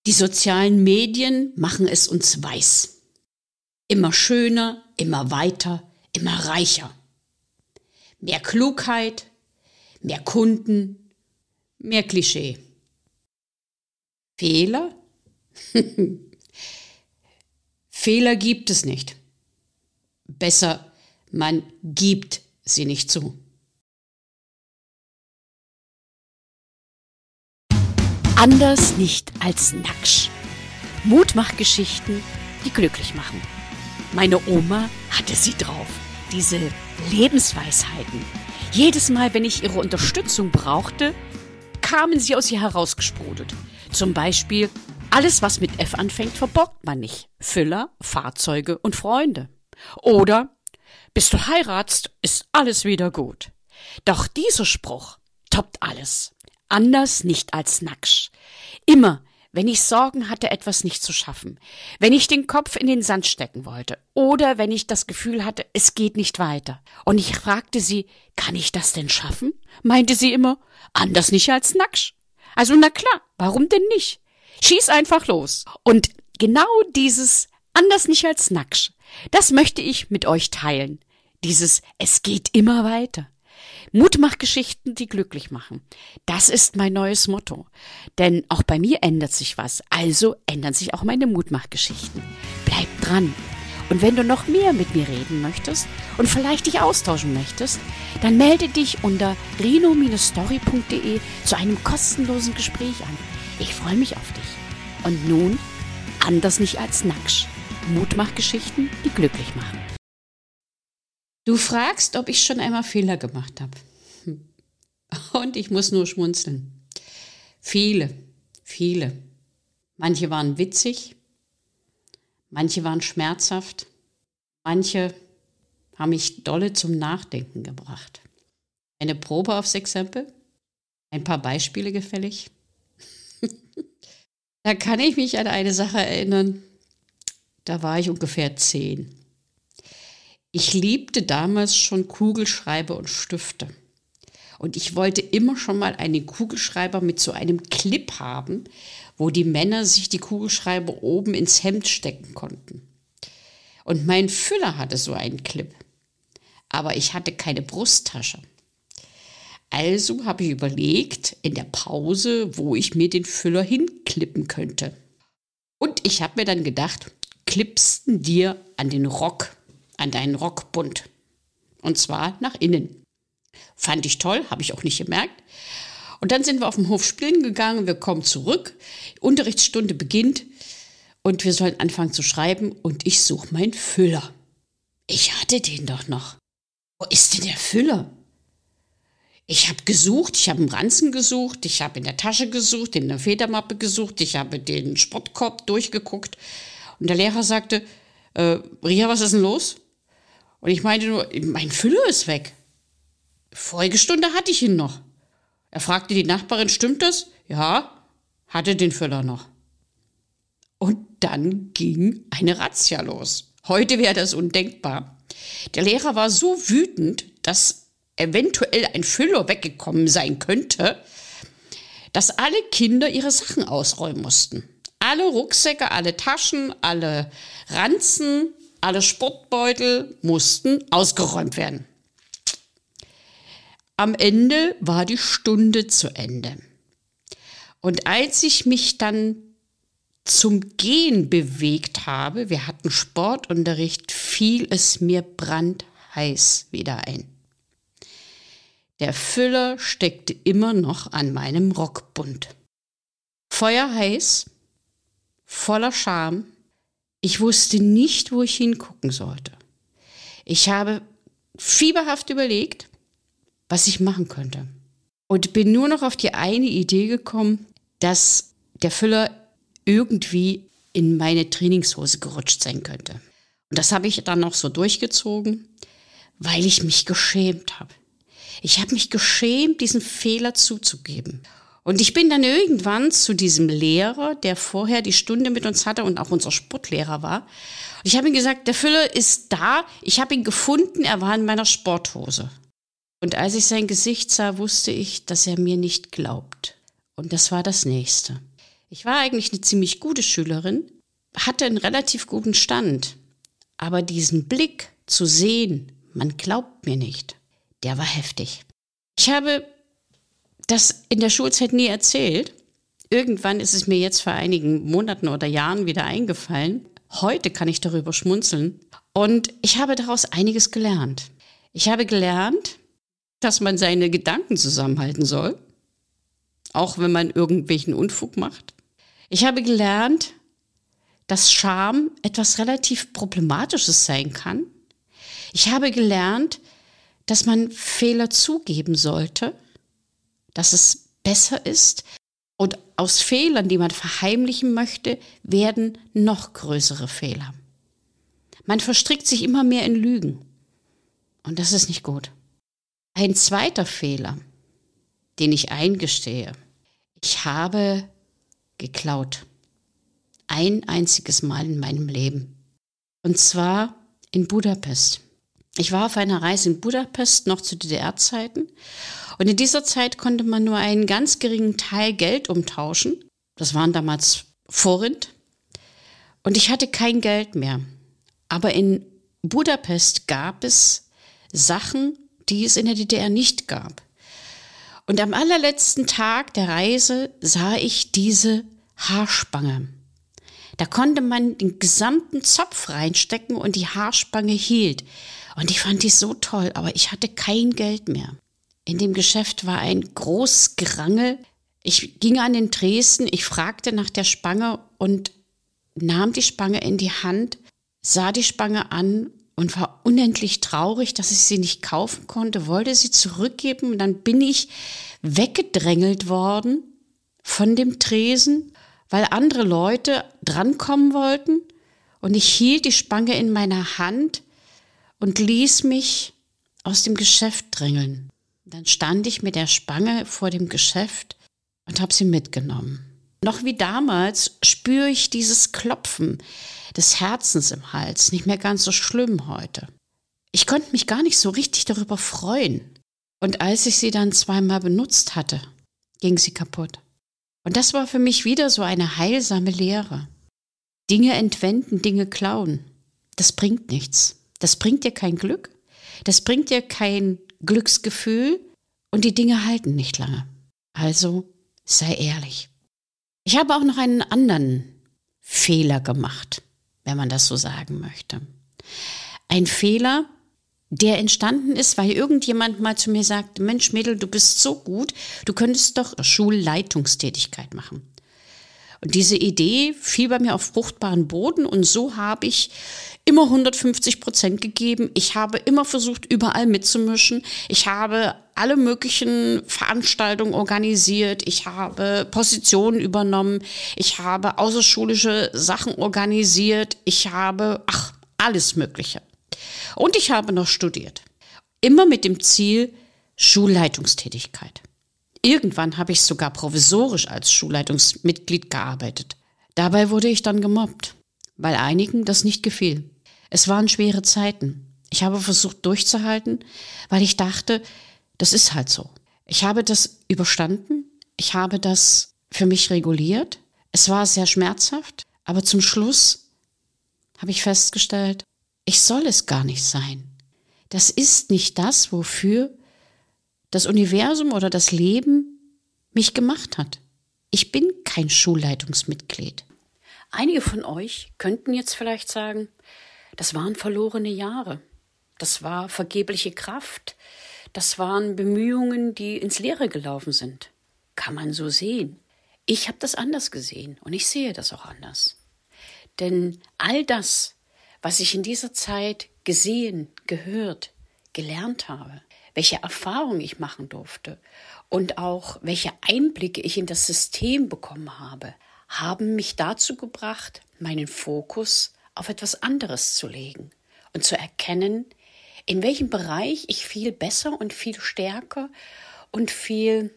Die sozialen Medien machen es uns weiß. Immer schöner, immer weiter, immer reicher. Mehr Klugheit, mehr Kunden, mehr Klischee. Fehler? Fehler gibt es nicht. Besser, man gibt sie nicht zu. Anders nicht als Naksch. Mutmachgeschichten, die glücklich machen. Meine Oma hatte sie drauf, diese Lebensweisheiten. Jedes Mal, wenn ich ihre Unterstützung brauchte, kamen sie aus ihr herausgesprudelt. Zum Beispiel, alles was mit F anfängt, verborgt man nicht. Füller, Fahrzeuge und Freunde. Oder, bis du heiratst, ist alles wieder gut. Doch dieser Spruch toppt alles. Anders nicht als Naksch. Immer, wenn ich Sorgen hatte, etwas nicht zu schaffen, wenn ich den Kopf in den Sand stecken wollte oder wenn ich das Gefühl hatte, es geht nicht weiter. Und ich fragte sie, kann ich das denn schaffen? Meinte sie immer, anders nicht als Naksch. Also na klar, warum denn nicht? Schieß einfach los. Und genau dieses anders nicht als Naksch, das möchte ich mit euch teilen. Dieses es geht immer weiter. Mutmachgeschichten, die glücklich machen. Das ist mein neues Motto. Denn auch bei mir ändert sich was. Also ändern sich auch meine Mutmachgeschichten. Bleib dran. Und wenn du noch mehr mit mir reden möchtest und vielleicht dich austauschen möchtest, dann melde dich unter rino-story.de zu einem kostenlosen Gespräch an. Ich freue mich auf dich. Und nun, anders nicht als Naksch. Mutmachgeschichten, die glücklich machen. Du fragst, ob ich schon einmal Fehler gemacht habe. Und ich muss nur schmunzeln. Viele. Manche waren witzig, manche waren schmerzhaft, manche haben mich dolle zum Nachdenken gebracht. Eine Probe aufs Exempel, ein paar Beispiele gefällig. Da kann ich mich an eine Sache erinnern, da war ich ungefähr 10. Ich liebte damals schon Kugelschreiber und Stifte. Und ich wollte immer schon mal einen Kugelschreiber mit so einem Clip haben, wo die Männer sich die Kugelschreiber oben ins Hemd stecken konnten. Und mein Füller hatte so einen Clip. Aber ich hatte keine Brusttasche. Also habe ich überlegt, in der Pause, wo ich mir den Füller hinklippen könnte. Und ich habe mir dann gedacht, klippsten dir an den Rock, an deinen Rockbund. Und zwar nach innen. Fand ich toll, habe ich auch nicht gemerkt. Und dann sind wir auf dem Hof spielen gegangen, wir kommen zurück, Unterrichtsstunde beginnt und wir sollen anfangen zu schreiben und ich suche meinen Füller. Ich hatte den doch noch. Wo ist denn der Füller? Ich habe gesucht, ich habe einen Ranzen gesucht, ich habe in der Tasche gesucht, in der Federmappe gesucht, ich habe den Sportkorb durchgeguckt und der Lehrer sagte, Ria, was ist denn los? Und ich meinte nur, mein Füller ist weg. Vorige Stunde hatte ich ihn noch. Er fragte die Nachbarin, stimmt das? Ja, hatte den Füller noch. Und dann ging eine Razzia los. Heute wäre das undenkbar. Der Lehrer war so wütend, dass eventuell ein Füller weggekommen sein könnte, dass alle Kinder ihre Sachen ausräumen mussten. Alle Rucksäcke, alle Taschen, alle Ranzen, alle Sportbeutel mussten ausgeräumt werden. Am Ende war die Stunde zu Ende. Und als ich mich dann zum Gehen bewegt habe, wir hatten Sportunterricht, fiel es mir brandheiß wieder ein. Der Füller steckte immer noch an meinem Rockbund. Feuerheiß, voller Scham. Ich wusste nicht, wo ich hingucken sollte. Ich habe fieberhaft überlegt, was ich machen könnte. Und bin nur noch auf die eine Idee gekommen, dass der Füller irgendwie in meine Trainingshose gerutscht sein könnte. Und das habe ich dann noch so durchgezogen, weil ich mich geschämt habe. Ich habe mich geschämt, diesen Fehler zuzugeben. Und ich bin dann irgendwann zu diesem Lehrer, der vorher die Stunde mit uns hatte und auch unser Sportlehrer war. Und ich habe ihm gesagt, der Füller ist da, ich habe ihn gefunden, er war in meiner Sporthose. Und als ich sein Gesicht sah, wusste ich, dass er mir nicht glaubt. Und das war das Nächste. Ich war eigentlich eine ziemlich gute Schülerin, hatte einen relativ guten Stand. Aber diesen Blick zu sehen, man glaubt mir nicht, der war heftig. Ich habe das in der Schulzeit nie erzählt. Irgendwann ist es mir jetzt vor einigen Monaten oder Jahren wieder eingefallen. Heute kann ich darüber schmunzeln. Und ich habe daraus einiges gelernt. Ich habe gelernt, dass man seine Gedanken zusammenhalten soll, auch wenn man irgendwelchen Unfug macht. Ich habe gelernt, dass Scham etwas relativ Problematisches sein kann. Ich habe gelernt, dass man Fehler zugeben sollte, dass es besser ist. Und aus Fehlern, die man verheimlichen möchte, werden noch größere Fehler. Man verstrickt sich immer mehr in Lügen. Und das ist nicht gut. Ein zweiter Fehler, den ich eingestehe. Ich habe geklaut. Ein einziges Mal in meinem Leben. Und zwar in Budapest. Ich war auf einer Reise in Budapest, noch zu DDR-Zeiten. Und in dieser Zeit konnte man nur einen ganz geringen Teil Geld umtauschen. Das waren damals Forint. Und ich hatte kein Geld mehr. Aber in Budapest gab es Sachen, die es in der DDR nicht gab. Und am allerletzten Tag der Reise sah ich diese Haarspange. Da konnte man den gesamten Zopf reinstecken und die Haarspange hielt. Und ich fand die so toll, aber ich hatte kein Geld mehr. In dem Geschäft war ein großes Gerangel. Ich ging an den Tresen, ich fragte nach der Spange und nahm die Spange in die Hand, sah die Spange an und war unendlich traurig, dass ich sie nicht kaufen konnte, wollte sie zurückgeben und dann bin ich weggedrängelt worden von dem Tresen, weil andere Leute drankommen wollten und ich hielt die Spange in meiner Hand und ließ mich aus dem Geschäft drängeln. Dann stand ich mit der Spange vor dem Geschäft und habe sie mitgenommen. Noch wie damals spüre ich dieses Klopfen des Herzens im Hals, nicht mehr ganz so schlimm heute. Ich konnte mich gar nicht so richtig darüber freuen. Und als ich sie dann zweimal benutzt hatte, ging sie kaputt. Und das war für mich wieder so eine heilsame Lehre. Dinge entwenden, Dinge klauen, das bringt nichts. Das bringt dir kein Glück, das bringt dir kein Glücksgefühl und die Dinge halten nicht lange. Also sei ehrlich. Ich habe auch noch einen anderen Fehler gemacht, wenn man das so sagen möchte. Ein Fehler, der entstanden ist, weil irgendjemand mal zu mir sagte, Mensch Mädel, du bist so gut, du könntest doch Schulleitungstätigkeit machen. Und diese Idee fiel bei mir auf fruchtbaren Boden und so habe ich immer 150% gegeben. Ich habe immer versucht, überall mitzumischen. Ich habe alle möglichen Veranstaltungen organisiert. Ich habe Positionen übernommen. Ich habe außerschulische Sachen organisiert. Ich habe, alles Mögliche. Und ich habe noch studiert. Immer mit dem Ziel Schulleitungstätigkeit. Irgendwann habe ich sogar provisorisch als Schulleitungsmitglied gearbeitet. Dabei wurde ich dann gemobbt, weil einigen das nicht gefiel. Es waren schwere Zeiten. Ich habe versucht durchzuhalten, weil ich dachte, das ist halt so. Ich habe das überstanden. Ich habe das für mich reguliert. Es war sehr schmerzhaft, aber zum Schluss habe ich festgestellt, ich soll es gar nicht sein. Das ist nicht das, wofür das Universum oder das Leben mich gemacht hat. Ich bin kein Schulleitungsmitglied. Einige von euch könnten jetzt vielleicht sagen, das waren verlorene Jahre. Das war vergebliche Kraft. Das waren Bemühungen, die ins Leere gelaufen sind. Kann man so sehen. Ich habe das anders gesehen und ich sehe das auch anders. Denn all das, was ich in dieser Zeit gesehen, gehört, gelernt habe, welche Erfahrungen ich machen durfte und auch welche Einblicke ich in das System bekommen habe, haben mich dazu gebracht, meinen Fokus auf etwas anderes zu legen und zu erkennen, in welchem Bereich ich viel besser und viel stärker und viel,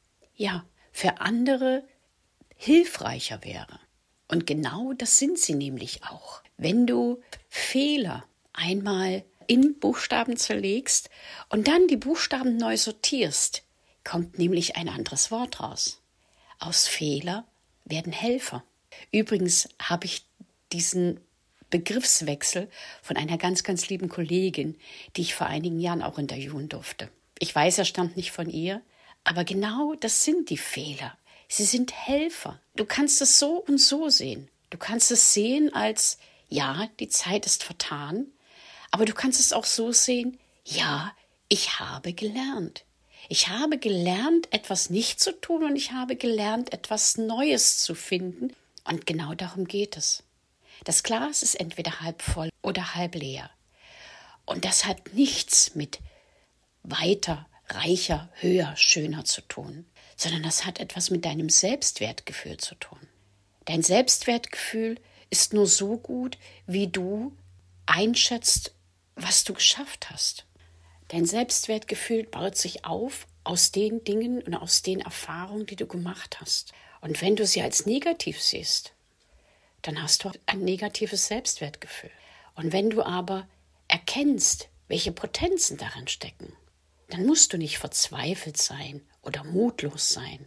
für andere hilfreicher wäre. Und genau das sind sie nämlich auch. Wenn du Fehler einmal in Buchstaben zerlegst und dann die Buchstaben neu sortierst, kommt nämlich ein anderes Wort raus. Aus Fehler werden Helfer. Übrigens habe ich diesen Begriffswechsel von einer ganz, ganz lieben Kollegin, die ich vor einigen Jahren auch interviewen durfte. Ich weiß, er stammt nicht von ihr, aber genau das sind die Fehler. Sie sind Helfer. Du kannst es so und so sehen. Du kannst es sehen als, ja, die Zeit ist vertan, aber du kannst es auch so sehen, ja, ich habe gelernt. Ich habe gelernt, etwas nicht zu tun und ich habe gelernt, etwas Neues zu finden. Und genau darum geht es. Das Glas ist entweder halb voll oder halb leer. Und das hat nichts mit weiter, reicher, höher, schöner zu tun, sondern das hat etwas mit deinem Selbstwertgefühl zu tun. Dein Selbstwertgefühl ist nur so gut, wie du einschätzt, was du geschafft hast. Dein Selbstwertgefühl baut sich auf aus den Dingen und aus den Erfahrungen, die du gemacht hast. Und wenn du sie als negativ siehst, dann hast du ein negatives Selbstwertgefühl. Und wenn du aber erkennst, welche Potenzen darin stecken, dann musst du nicht verzweifelt sein oder mutlos sein.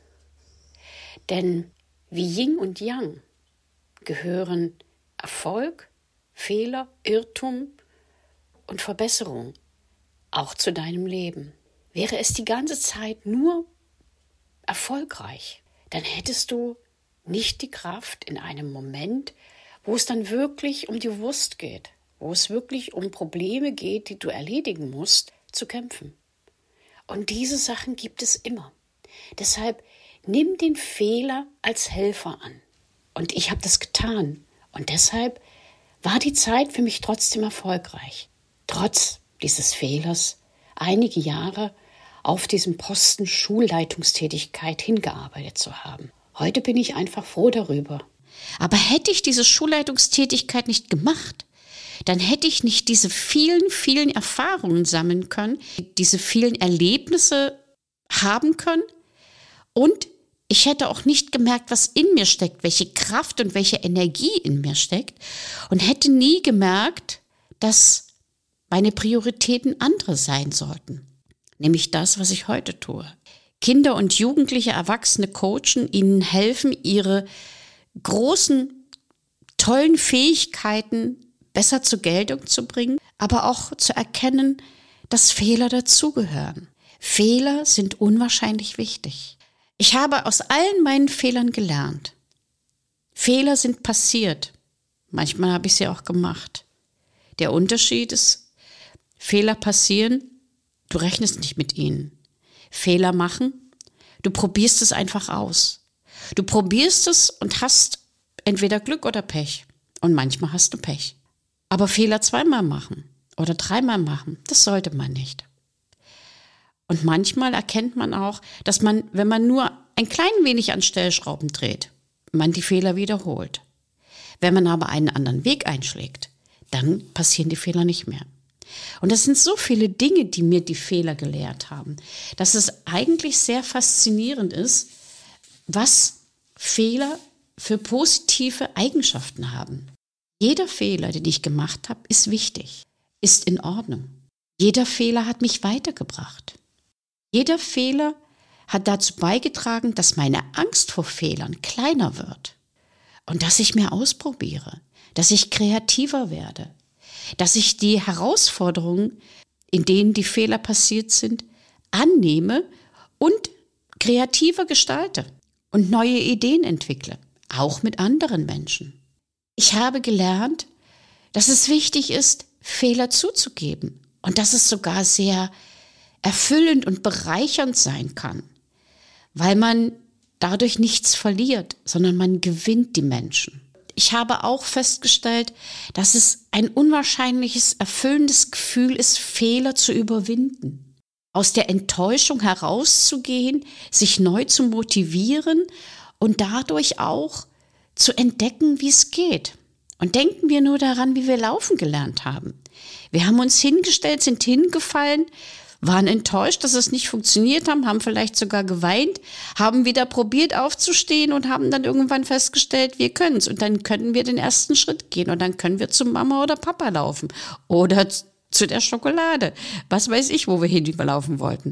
Denn wie Yin und Yang gehören Erfolg, Fehler, Irrtum und Verbesserung auch zu deinem Leben. Wäre es die ganze Zeit nur erfolgreich, dann hättest du nicht die Kraft in einem Moment, wo es dann wirklich um die Wurst geht, wo es wirklich um Probleme geht, die du erledigen musst, zu kämpfen. Und diese Sachen gibt es immer. Deshalb nimm den Fehler als Helfer an. Und ich habe das getan. Und deshalb war die Zeit für mich trotzdem erfolgreich. Trotz dieses Fehlers einige Jahre auf diesem Posten Schulleitungstätigkeit hingearbeitet zu haben. Heute bin ich einfach froh darüber. Aber hätte ich diese Schulleitungstätigkeit nicht gemacht, dann hätte ich nicht diese vielen, vielen Erfahrungen sammeln können, diese vielen Erlebnisse haben können und ich hätte auch nicht gemerkt, was in mir steckt, welche Kraft und welche Energie in mir steckt und hätte nie gemerkt, dass meine Prioritäten andere sein sollten. Nämlich das, was ich heute tue. Kinder und Jugendliche, Erwachsene coachen, ihnen helfen, ihre großen, tollen Fähigkeiten besser zur Geltung zu bringen, aber auch zu erkennen, dass Fehler dazugehören. Fehler sind unwahrscheinlich wichtig. Ich habe aus allen meinen Fehlern gelernt. Fehler sind passiert. Manchmal habe ich sie auch gemacht. Der Unterschied ist, Fehler passieren, du rechnest nicht mit ihnen. Fehler machen, du probierst es einfach aus. Du probierst es und hast entweder Glück oder Pech. Und manchmal hast du Pech. Aber Fehler zweimal machen oder dreimal machen, das sollte man nicht. Und manchmal erkennt man auch, dass man, wenn man nur ein klein wenig an Stellschrauben dreht, man die Fehler wiederholt. Wenn man aber einen anderen Weg einschlägt, dann passieren die Fehler nicht mehr. Und das sind so viele Dinge, die mir die Fehler gelehrt haben, dass es eigentlich sehr faszinierend ist, was Fehler für positive Eigenschaften haben. Jeder Fehler, den ich gemacht habe, ist wichtig, ist in Ordnung. Jeder Fehler hat mich weitergebracht. Jeder Fehler hat dazu beigetragen, dass meine Angst vor Fehlern kleiner wird und dass ich mehr ausprobiere, dass ich kreativer werde, dass ich die Herausforderungen, in denen die Fehler passiert sind, annehme und kreativer gestalte und neue Ideen entwickle, auch mit anderen Menschen. Ich habe gelernt, dass es wichtig ist, Fehler zuzugeben und dass es sogar sehr erfüllend und bereichernd sein kann, weil man dadurch nichts verliert, sondern man gewinnt die Menschen. Ich habe auch festgestellt, dass es ein unwahrscheinliches, erfüllendes Gefühl ist, Fehler zu überwinden. Aus der Enttäuschung herauszugehen, sich neu zu motivieren und dadurch auch zu entdecken, wie es geht. Und denken wir nur daran, wie wir laufen gelernt haben. Wir haben uns hingestellt, sind hingefallen, waren enttäuscht, dass es nicht funktioniert haben vielleicht sogar geweint, haben wieder probiert aufzustehen und haben dann irgendwann festgestellt, wir können es. Und dann können wir den ersten Schritt gehen und dann können wir zu Mama oder Papa laufen oder zu der Schokolade. Was weiß ich, wo wir hinlaufen wollten.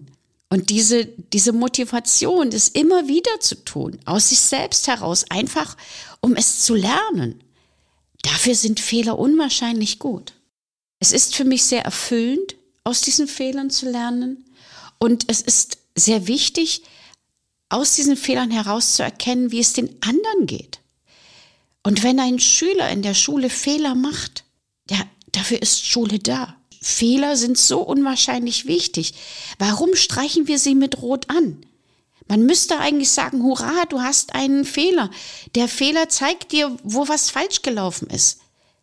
Und diese Motivation, das immer wieder zu tun, aus sich selbst heraus, einfach um es zu lernen, dafür sind Fehler unwahrscheinlich gut. Es ist für mich sehr erfüllend, aus diesen Fehlern zu lernen. Und es ist sehr wichtig, aus diesen Fehlern heraus zu erkennen, wie es den anderen geht. Und wenn ein Schüler in der Schule Fehler macht, ja, dafür ist Schule da. Fehler sind so unwahrscheinlich wichtig. Warum streichen wir sie mit Rot an? Man müsste eigentlich sagen, hurra, du hast einen Fehler. Der Fehler zeigt dir, wo was falsch gelaufen ist.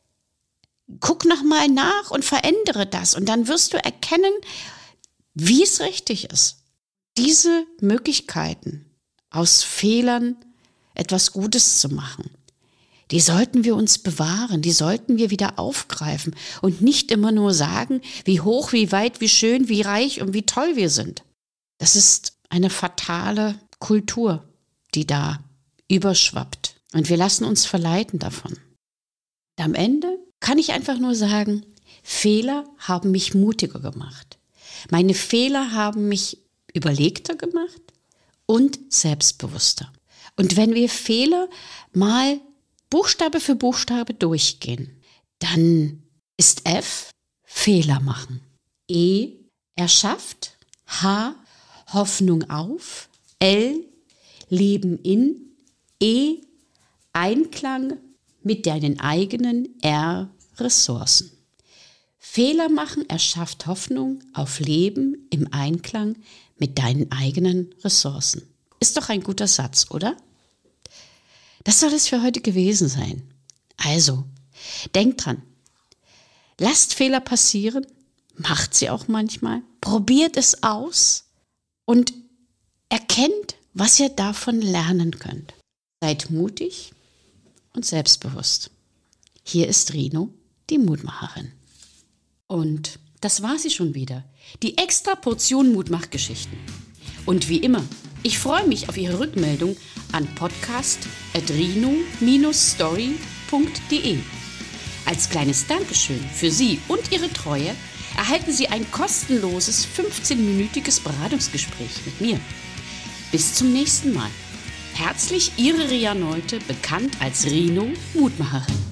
Guck nochmal nach und verändere das. Und dann wirst du erkennen, wie es richtig ist. Diese Möglichkeiten, aus Fehlern etwas Gutes zu machen, die sollten wir uns bewahren, die sollten wir wieder aufgreifen und nicht immer nur sagen, wie hoch, wie weit, wie schön, wie reich und wie toll wir sind. Das ist eine fatale Kultur, die da überschwappt. Und wir lassen uns verleiten davon. Und am Ende kann ich einfach nur sagen, Fehler haben mich mutiger gemacht. Meine Fehler haben mich überlegter gemacht und selbstbewusster. Und wenn wir Fehler mal Buchstabe für Buchstabe durchgehen, dann ist F Fehler machen, E erschafft, H Hoffnung auf, L Leben in, E Einklang mit deinen eigenen, R Ressourcen. Fehler machen erschafft Hoffnung auf Leben im Einklang mit deinen eigenen Ressourcen. Ist doch ein guter Satz, oder? Das soll es für heute gewesen sein. Also, denkt dran, lasst Fehler passieren, macht sie auch manchmal, probiert es aus und erkennt, was ihr davon lernen könnt. Seid mutig und selbstbewusst. Hier ist Rino, die Mutmacherin. Und das war sie schon wieder, die extra Portion Mutmachgeschichten. Und wie immer, ich freue mich auf Ihre Rückmeldung an podcast@rino-story.de. Als kleines Dankeschön für Sie und Ihre Treue erhalten Sie ein kostenloses 15-minütiges Beratungsgespräch mit mir. Bis zum nächsten Mal. Herzlich Ihre Ria Neute, bekannt als Rino Mutmacherin.